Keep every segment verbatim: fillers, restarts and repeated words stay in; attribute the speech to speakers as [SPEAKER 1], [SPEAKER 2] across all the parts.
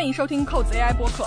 [SPEAKER 1] 欢迎收听扣子 A I 播客。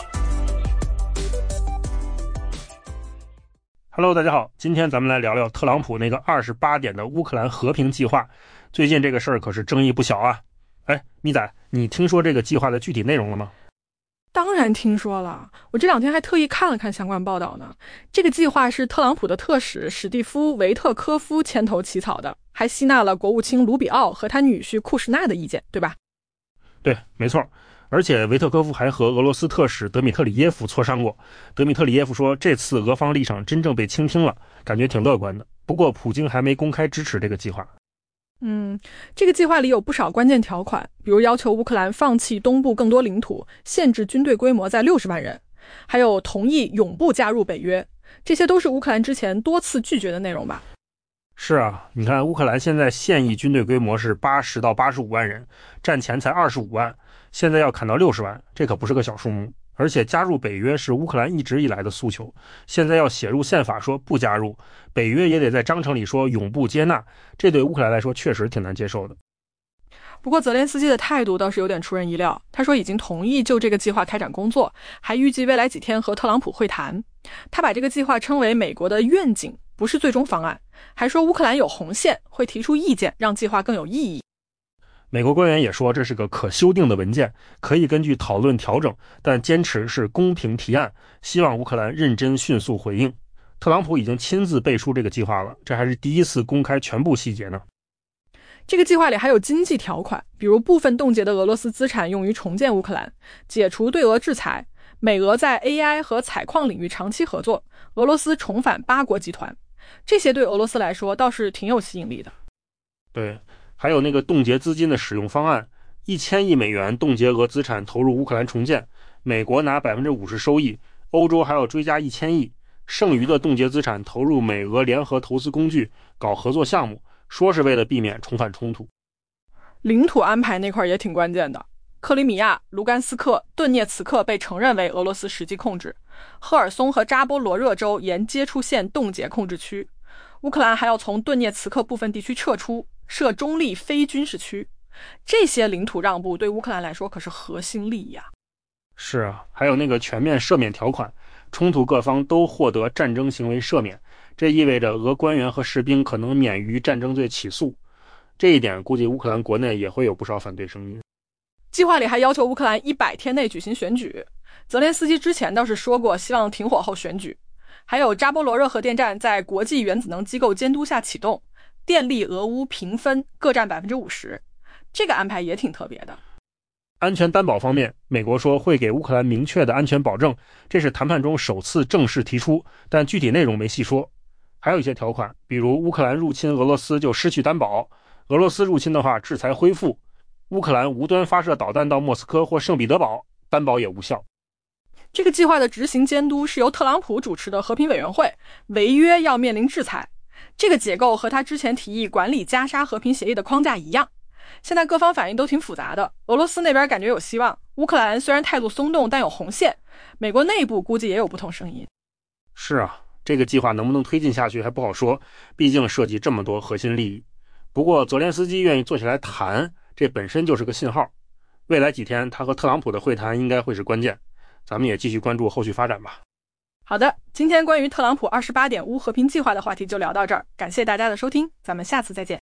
[SPEAKER 2] Hello， 大家好，今天咱们来聊聊特朗普那个二十八点的乌克兰和平计划。最近这个事儿可是争议不小啊。哎，咪仔，你听说这个计划的具体内容了吗？
[SPEAKER 1] 当然听说了，我这两天还特意看了看相关报道呢。这个计划是特朗普的特使史蒂夫·维特科夫牵头起草的，还吸纳了国务卿卢比奥和他女婿库什纳的意见，对吧？
[SPEAKER 2] 对，没错。而且维特科夫还和俄罗斯特使德米特里耶夫磋商过。德米特里耶夫说，这次俄方立场真正被倾听了，感觉挺乐观的。不过普京还没公开支持这个计划。
[SPEAKER 1] 嗯，这个计划里有不少关键条款，比如要求乌克兰放弃东部更多领土，限制军队规模在六十万人，还有同意永不加入北约，这些都是乌克兰之前多次拒绝的内容吧？
[SPEAKER 2] 是啊，你看乌克兰现在现役军队规模是八十到八十五万人，战前才二十五万，现在要砍到六十万，这可不是个小数目。而且加入北约是乌克兰一直以来的诉求，现在要写入宪法说不加入，北约也得在章程里说永不接纳，这对乌克兰来说确实挺难接受的。
[SPEAKER 1] 不过泽连斯基的态度倒是有点出人意料，他说已经同意就这个计划开展工作，还预计未来几天和特朗普会谈。他把这个计划称为美国的愿景，不是最终方案，还说乌克兰有红线，会提出意见，让计划更有意义。
[SPEAKER 2] 美国官员也说这是个可修订的文件，可以根据讨论调整，但坚持是公平提案，希望乌克兰认真迅速回应。特朗普已经亲自背书这个计划了，这还是第一次公开全部细节呢。
[SPEAKER 1] 这个计划里还有经济条款，比如部分冻结的俄罗斯资产用于重建乌克兰，解除对俄制裁，美俄在 A I 和采矿领域长期合作，俄罗斯重返八国集团，这些对俄罗斯来说倒是挺有吸引力的。
[SPEAKER 2] 对，还有那个冻结资金的使用方案，一千亿美元冻结俄资产投入乌克兰重建，美国拿百分之五十收益，欧洲还要追加一千亿，剩余的冻结资产投入美俄联合投资工具搞合作项目，说是为了避免重返冲突。
[SPEAKER 1] 领土安排那块也挺关键的，克里米亚、卢甘斯克、顿涅茨克被承认为俄罗斯实际控制，赫尔松和扎波罗热州沿接触线冻结控制区，乌克兰还要从顿涅茨克部分地区撤出，设中立非军事区。这些领土让步对乌克兰来说可是核心利益啊。
[SPEAKER 2] 是啊，还有那个全面赦免条款，冲突各方都获得战争行为赦免，这意味着俄官员和士兵可能免于战争罪起诉。这一点估计乌克兰国内也会有不少反对声音。
[SPEAKER 1] 计划里还要求乌克兰一百天内举行选举，泽连斯基之前倒是说过希望停火后选举。还有扎波罗热核电站在国际原子能机构监督下启动，电力俄乌平分，各占 百分之五十， 这个安排也挺特别的。
[SPEAKER 2] 安全担保方面，美国说会给乌克兰明确的安全保证，这是谈判中首次正式提出，但具体内容没细说。还有一些条款，比如乌克兰入侵俄罗斯就失去担保，俄罗斯入侵的话制裁恢复，乌克兰无端发射导弹到莫斯科或圣彼得堡，担保也无效。
[SPEAKER 1] 这个计划的执行监督是由特朗普主持的和平委员会，违约要面临制裁。这个结构和他之前提议管理加沙和平协议的框架一样。现在各方反应都挺复杂的，俄罗斯那边感觉有希望，乌克兰虽然态度松动但有红线，美国内部估计也有不同声音。
[SPEAKER 2] 是啊，这个计划能不能推进下去还不好说，毕竟涉及这么多核心利益。不过泽连斯基愿意坐下来谈，这本身就是个信号。未来几天他和特朗普的会谈应该会是关键，咱们也继续关注后续发展吧。
[SPEAKER 1] 好的，今天关于特朗普二十八点乌和平计划的话题就聊到这儿，感谢大家的收听，咱们下次再见。